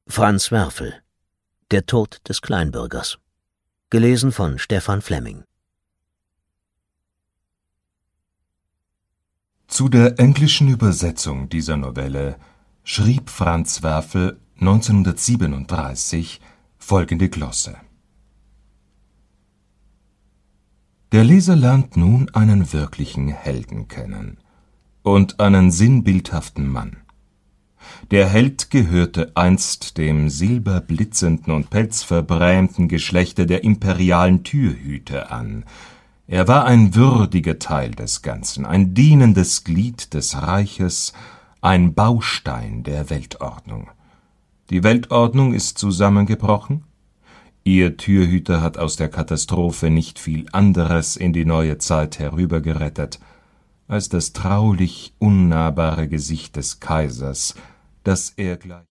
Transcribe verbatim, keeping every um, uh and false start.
Franz Werfel: Der Tod des Kleinbürgers. Gelesen von Stefan Flemming. Zu der englischen Übersetzung dieser Novelle schrieb Franz Werfel neunzehnhundertsiebenunddreißig folgende Glosse: Der Leser lernt nun einen wirklichen Helden kennen und einen sinnbildhaften Mann. Der Held gehörte einst dem silberblitzenden und pelzverbrämten Geschlechte der imperialen Türhüter an. Er war ein würdiger Teil des Ganzen, ein dienendes Glied des Reiches, ein Baustein der Weltordnung. Die Weltordnung ist zusammengebrochen. Ihr Türhüter hat aus der Katastrophe nicht viel anderes in die neue Zeit herübergerettet, als das traulich unnahbare Gesicht des Kaisers, das er gleich